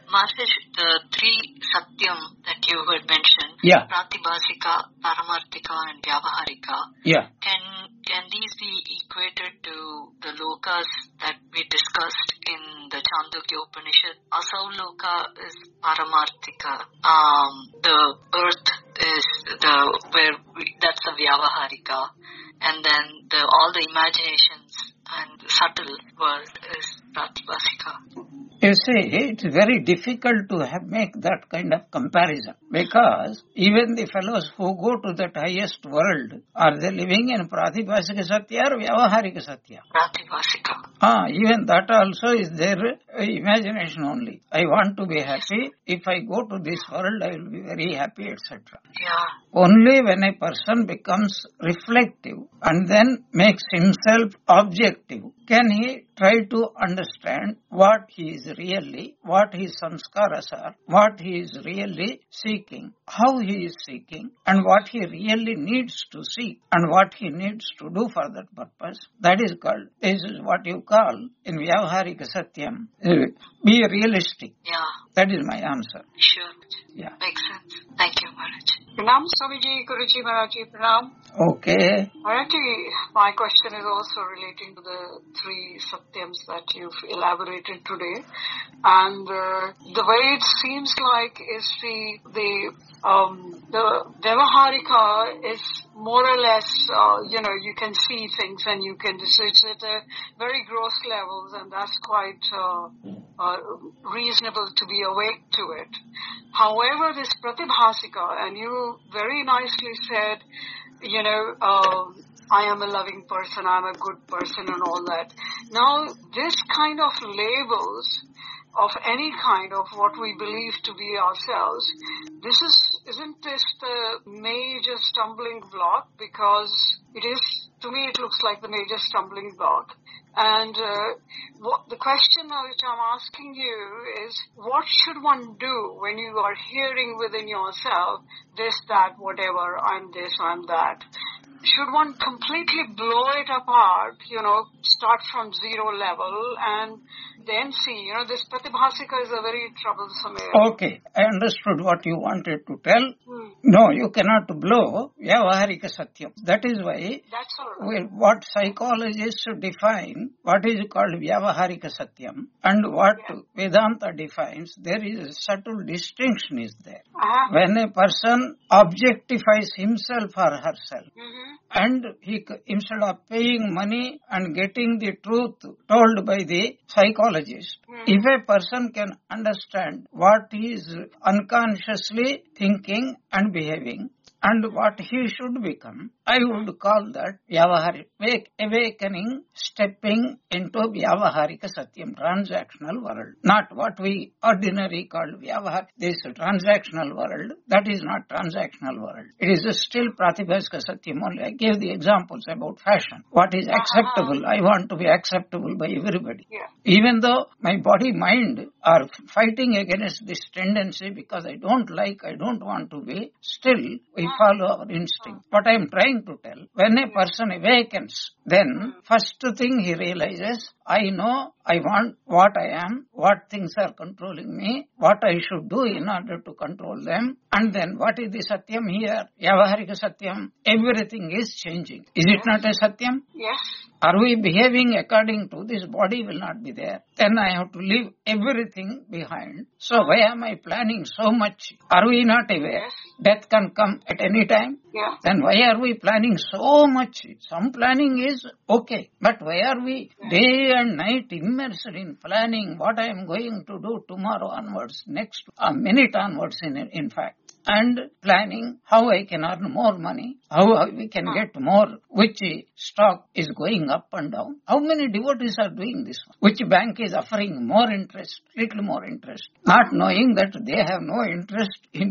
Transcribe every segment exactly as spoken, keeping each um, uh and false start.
Maharaj, the three Satyam that you had mentioned, yeah. Pratibhasika, Paramarthika and Vyavaharika, yeah. can can these be equated to the lokas that we discussed in the Chandogya Upanishad? Asau loka is Paramarthika. Um, the earth is the where we, that's the Vyavaharika, and then the all the imaginations and the subtle world is Pratibhasika. You see, it's very difficult to have, make that kind of comparison because even the fellows who go to that highest world, are they living in Pratibhasika Satya or Vyavaharika Satya? Pratibhasika. Ah, even that also is their imagination only. I want to be happy. If I go to this world, I will be very happy, et cetera. Yeah. Only when a person becomes reflective and then makes himself objective, can he try to understand what he is really, what his samskaras are, what he is really seeking, how he is seeking, and what he really needs to seek, and what he needs to do for that purpose. That is called, this is what you call in Vyavaharika Satyam, uh, be realistic. Yeah. That is my answer. Sure. Yeah. Makes sense. Thank you, Maharaj. Pranam Swamiji, Guruji Maharaji, Pranam. Okay. Maharaji, my question is also relating to the three Satyams that you've elaborated today. And uh, the way it seems like is the, the, um, the Vyavaharika is more or less, uh, you know, you can see things and you can, so it's at a very gross levels, and that's quite uh, uh, reasonable to be awake to it. However, this Pratibhasika, and you very nicely said, you know, uh, I am a loving person, I'm a good person and all that. Now, this kind of labels of any kind of what we believe to be ourselves, this is, isn't this the major stumbling block? Because it is, to me it looks like the major stumbling block. And uh, what the question now which I'm asking you is, what should one do when you are hearing within yourself, this, that, whatever, I'm this, I'm that? Should one completely blow it apart, you know, start from zero level and then see, you know, this Pratibhasika is a very troublesome area. Okay, I understood what you wanted to tell. Hmm. No, you cannot blow Vyavaharika Satyam. That is why That's all right. what psychologists define, what is called Vyavaharika Satyam, and what Yeah. Vedanta defines, there is a subtle distinction is there. Uh-huh. When a person objectifies himself or herself, Mm-hmm. and he, instead of paying money and getting the truth told by the psychologist, Mm-hmm. if a person can understand what he is unconsciously thinking and behaving and what he should become, I would call that Vyavaharika, awakening, stepping into Vyavaharika Satyam, transactional world. Not what we ordinarily call Vyavahar, this transactional world, that is not transactional world. It is still Pratibhasika Satyam only. I gave the examples about fashion. What is acceptable? I want to be acceptable by everybody. Yeah. Even though my body, mind are fighting against this tendency because I don't like, I don't want to be, still we follow our instinct. What I am trying to tell, when a person awakens, then first thing he realizes, I know I want what I am, what things are controlling me, what I should do in order to control them, and then what is the Satyam here? Vyavaharika Satyam, everything is changing. Is it not a Satyam? Yes. Are we behaving according to this body will not be there? Then I have to leave everything behind. So why am I planning so much? Are we not aware? Yes. Death can come at any time. Yeah. Then why are we planning so much? Some planning is okay. But why are we day and night immersed in planning what I am going to do tomorrow onwards, next a minute onwards in, in fact? And planning how I can earn more money, how we can get more, which stock is going up and down. How many devotees are doing this one? Which bank is offering more interest, little more interest, not knowing that they have no interest in you.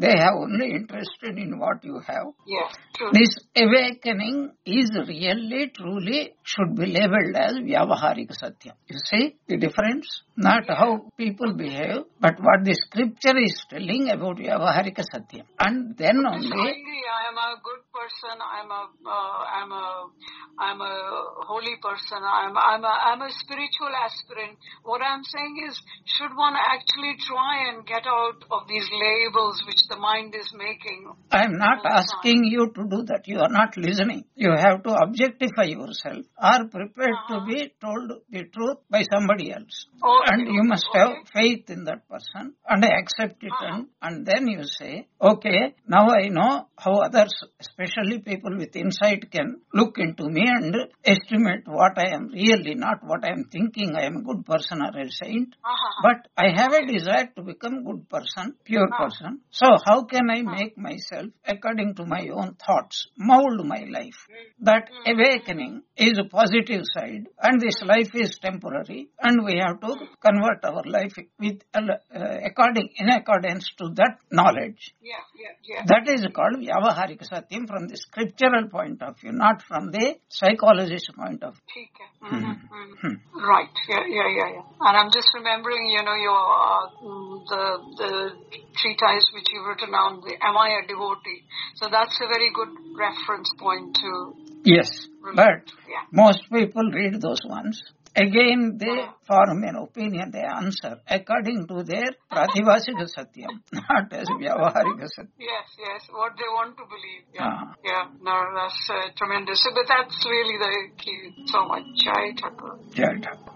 They have only interested in what you have. Yes, true. This awakening is really, truly should be labeled as Vyavaharika Satyam. You see the difference? Not how people behave, but what the scripture is telling about Vyavaharika Satyam. And then only... Finally, I am a good person. I'm a, uh, I'm a, I'm a holy person. I'm, I'm a, I'm a spiritual aspirant. What I'm saying is, should one actually try and get out of these labels which the mind is making? I'm not asking you to do that. You are not listening. You have to objectify yourself or prepared uh-huh. to be told the truth by somebody else. Okay. And you must okay. have faith in that person and accept it. Uh-huh. and, and then you say, okay, now I know how others, especially people with insight, can look into me and estimate what I am really, not what I am thinking I am a good person or a saint. Uh-huh. But I have a desire to become good person, pure uh-huh. person. So how can I make myself according to my own thoughts, mold my life? Mm-hmm. That mm-hmm. awakening is a positive side, and this life is temporary, and we have to convert our life with uh, according in accordance to that knowledge. Yeah, yeah, yeah. That is called Vyavaharika Satyam from the scriptural point of view, not from the psychologist point of view. Mm-hmm. Mm-hmm. Hmm. Right. Yeah, yeah, yeah, yeah. And I'm just remembering, you know, your uh, the the treatise which you've written on the Am I a Devotee? So that's a very good reference point to. Yes, relate. but yeah. most people read those ones. Again, they uh-huh. form an opinion, they answer according to their Pratibhasika Satyam, not as Vyavaharika Satyam. Yes, yes, what they want to believe. Yeah, uh-huh. yeah, no, that's uh, tremendous. But that's really the key. So much. Jai Thakur. Jai Thakur.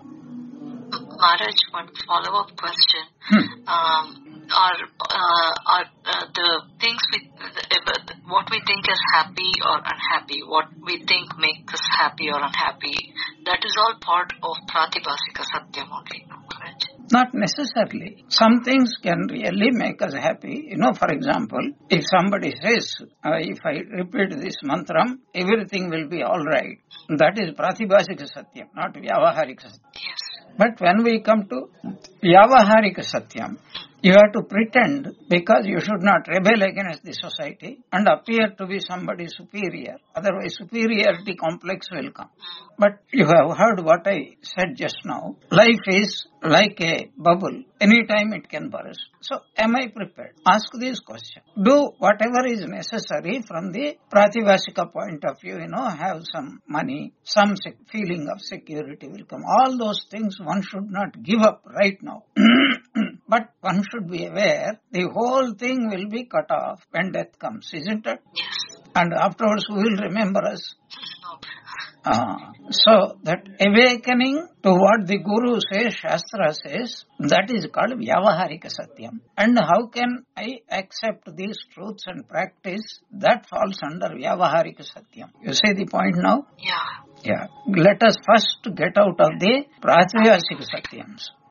Maharaj, one follow-up question. Hmm. Um, are uh, are uh, the things we, uh, what we think is happy or unhappy, what we think makes us happy or unhappy, that is all part of Pratibhasika Satyam only, no, correct? Not necessarily. Some things can really make us happy. You know, for example, if somebody says, uh, if I repeat this mantram, everything will be all right. That is Pratibhasika Satyam, not Vyavaharika Satyam. Yes. But when we come to Vyavaharika Satyam, you have to pretend, because you should not rebel against the society and appear to be somebody superior. Otherwise, superiority complex will come. But you have heard what I said just now. Life is like a bubble. Anytime it can burst. So, am I prepared? Ask this question. Do whatever is necessary from the Pratibhasika point of view, you know, have some money, some sec- feeling of security will come. All those things one should not give up right now. But one should be aware the whole thing will be cut off when death comes, isn't it? Yes. And afterwards who will remember us? Uh, so that awakening to what the Guru says, Shastra says, that is called Vyavaharika Satyam. And how can I accept these truths and practice? That falls under Vyavaharika Satyam. You see the point now? Yeah. Yeah. Let us first get out of the Pratibhasika Satyams.